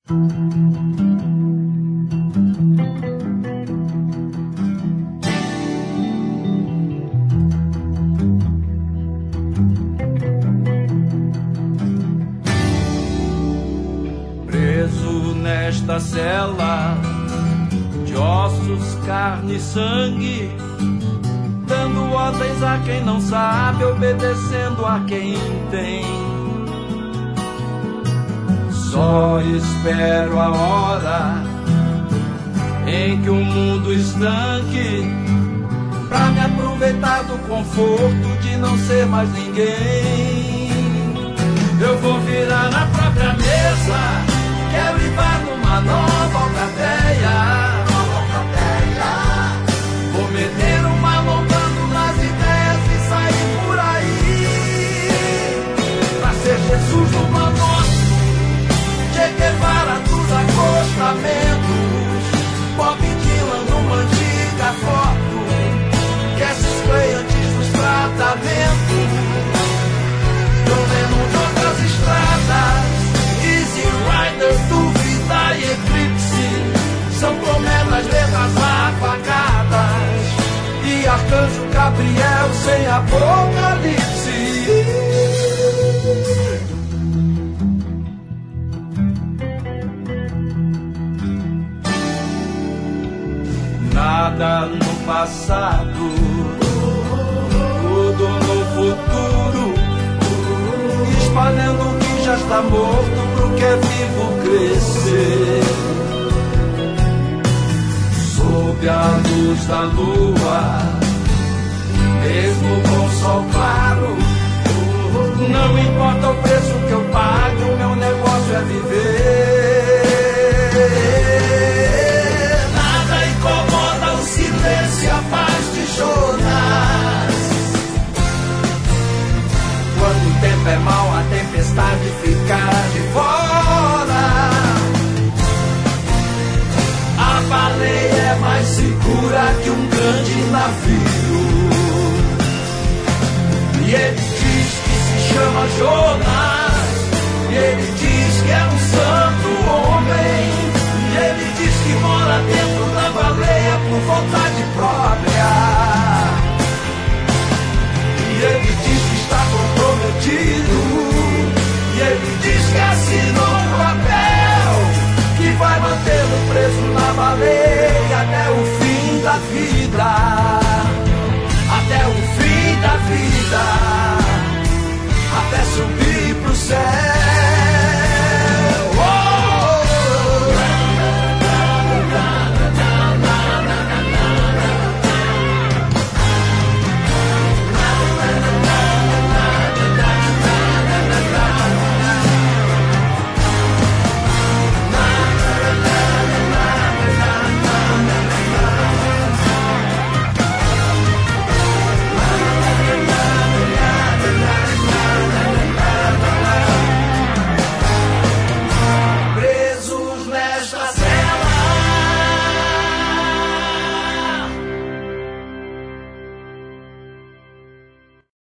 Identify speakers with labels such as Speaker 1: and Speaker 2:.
Speaker 1: Preso nesta cela de ossos, carne e sangue, dando ordens a quem não sabe, obedecendo a quem tem. Só espero a hora em que o mundo estanque, pra me aproveitar do conforto de não ser mais ninguém. Eu vou virar na própria mesa, quero levar numa nova alcateia. Vou meter uma lombando nas ideias e sair por aí, pra ser Jesus no mandato, Che Guevara dos acostamentos, Bob Dylan numa antiga foto, Cassius Clay antes dos tratamentos, John Lennon de outras estradas, Easy Rider, dúvida e eclipse, São Tomé das letras apagadas e Arcanjo Gabriel sem apocalipse. Nada no passado, tudo no futuro, espalhando o que já está morto pro que é vivo crescer. Sob a luz da lua, mesmo com sol claro, não importa o preço que eu pague, o meu negócio é viver. Nada incomoda o silêncio e a paz de Jonas. Quando o tempo é mau, a tempestade fica de fora. A baleia é mais segura que um grande navio. E ele diz que se chama Jonas, e ele diz que é um santo homem, e ele diz que mora dentro da baleia por vontade própria. E ele diz que está comprometido, e ele diz que assinou um papel que vai mantê-lo preso na baleia até o fim da vida. Até o fim da vida, até subir pro céu.